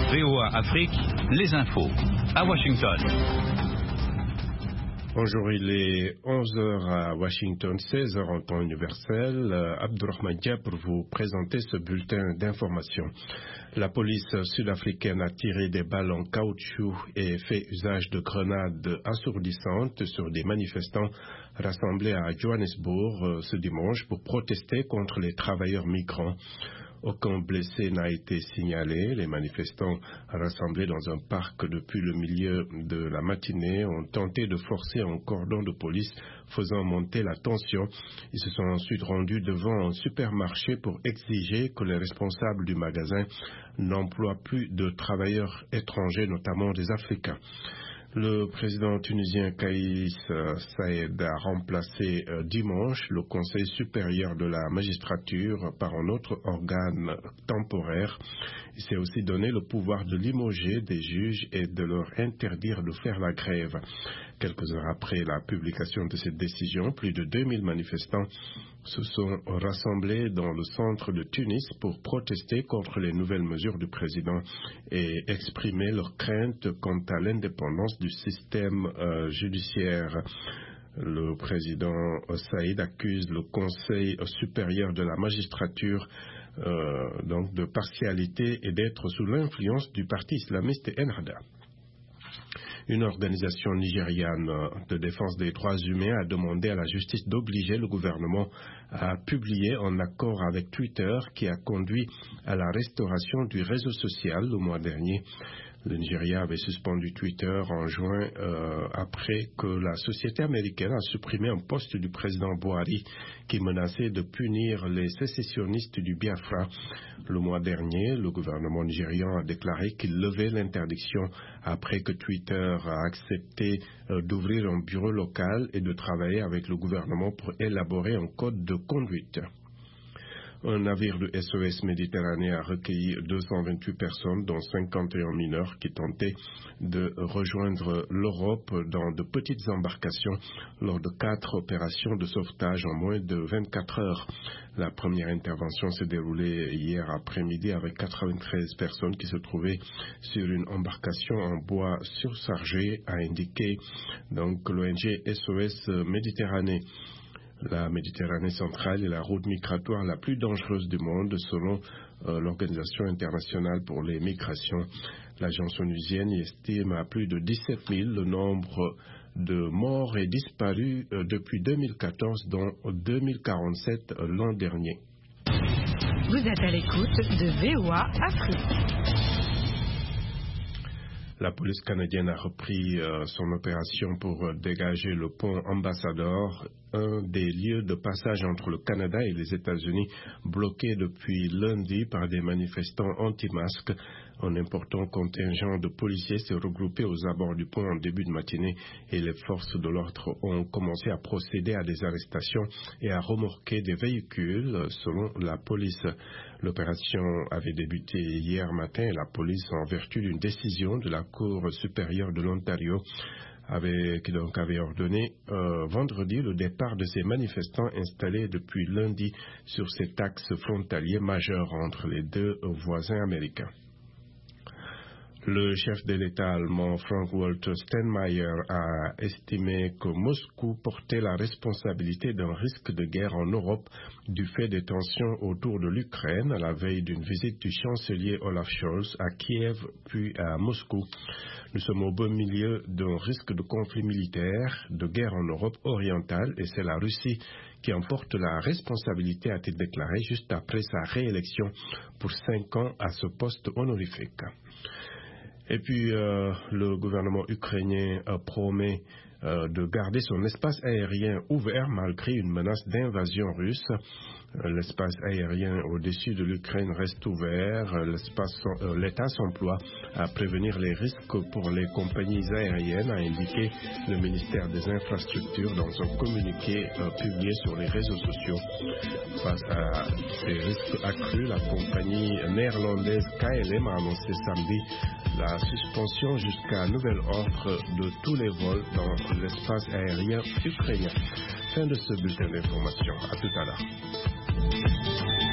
VOA Afrique, les infos. À Washington. Bonjour, il est 11h à Washington, 16h en temps universel. Abdurrahman Dia pour vous présenter ce bulletin d'information. La police sud-africaine a tiré des balles en caoutchouc et fait usage de grenades assourdissantes sur des manifestants rassemblés à Johannesburg ce dimanche pour protester contre les travailleurs migrants. Aucun blessé n'a été signalé. Les manifestants rassemblés dans un parc depuis le milieu de la matinée ont tenté de forcer un cordon de police faisant monter la tension. Ils se sont ensuite rendus devant un supermarché pour exiger que les responsables du magasin n'emploient plus de travailleurs étrangers, notamment des Africains. Le président tunisien Kais Saied a remplacé dimanche le Conseil supérieur de la magistrature par un autre organe temporaire. Il s'est aussi donné le pouvoir de limoger des juges et de leur interdire de faire la grève. Quelques heures après la publication de cette décision, plus de 2000 manifestants se sont rassemblés dans le centre de Tunis pour protester contre les nouvelles mesures du président et exprimer leurs craintes quant à l'indépendance du système judiciaire. Le président Saïd accuse le Conseil supérieur de la magistrature donc de partialité et d'être sous l'influence du parti islamiste Ennahda. Une organisation nigériane de défense des droits humains a demandé à la justice d'obliger le gouvernement à publier un accord avec Twitter qui a conduit à la restauration du réseau social le mois dernier. Le Nigeria avait suspendu Twitter en juin après que la société américaine a supprimé un poste du président Buhari qui menaçait de punir les sécessionnistes du Biafra. Le mois dernier, le gouvernement nigérian a déclaré qu'il levait l'interdiction après que Twitter a accepté d'ouvrir un bureau local et de travailler avec le gouvernement pour élaborer un code de conduite. Un navire de SOS Méditerranée a recueilli 228 personnes, dont 51 mineurs, qui tentaient de rejoindre l'Europe dans de petites embarcations lors de 4 opérations de sauvetage en moins de 24 heures. La première intervention s'est déroulée hier après-midi avec 93 personnes qui se trouvaient sur une embarcation en bois surchargé, a indiqué donc l'ONG SOS Méditerranée. La Méditerranée centrale est la route migratoire la plus dangereuse du monde selon l'Organisation internationale pour les migrations. L'agence onusienne estime à plus de 17 000 le nombre de morts et disparus depuis 2014, dont 2047 l'an dernier. Vous êtes à l'écoute de VOA Afrique. La police canadienne a repris son opération pour dégager le pont Ambassador, un des lieux de passage entre le Canada et les États-Unis, bloqué depuis lundi par des manifestants anti-masques. Un important contingent de policiers s'est regroupé aux abords du pont en début de matinée et les forces de l'ordre ont commencé à procéder à des arrestations et à remorquer des véhicules, selon la police. L'opération avait débuté hier matin et la police, en vertu d'une décision de la Cour supérieure de l'Ontario, avait ordonné vendredi le départ de ces manifestants installés depuis lundi sur cet axe frontalier majeur entre les deux voisins américains. Le chef de l'État allemand Frank-Walter Steinmeier a estimé que Moscou portait la responsabilité d'un risque de guerre en Europe du fait des tensions autour de l'Ukraine à la veille d'une visite du chancelier Olaf Scholz à Kiev puis à Moscou. Nous sommes au beau milieu d'un risque de conflit militaire, de guerre en Europe orientale et c'est la Russie qui en porte la responsabilité, a-t-il déclaré juste après sa réélection pour 5 ans à ce poste honorifique. Et puis, le gouvernement ukrainien promet de garder son espace aérien ouvert malgré une menace d'invasion russe. L'espace aérien au-dessus de l'Ukraine reste ouvert. L'État s'emploie à prévenir les risques pour les compagnies aériennes, a indiqué le ministère des Infrastructures dans un communiqué publié sur les réseaux sociaux. Face à ces risques accrus, la compagnie néerlandaise KLM a annoncé samedi la suspension jusqu'à nouvel ordre de tous les vols dans l'espace aérien ukrainien. Fin de ce bulletin d'information. À tout à l'heure.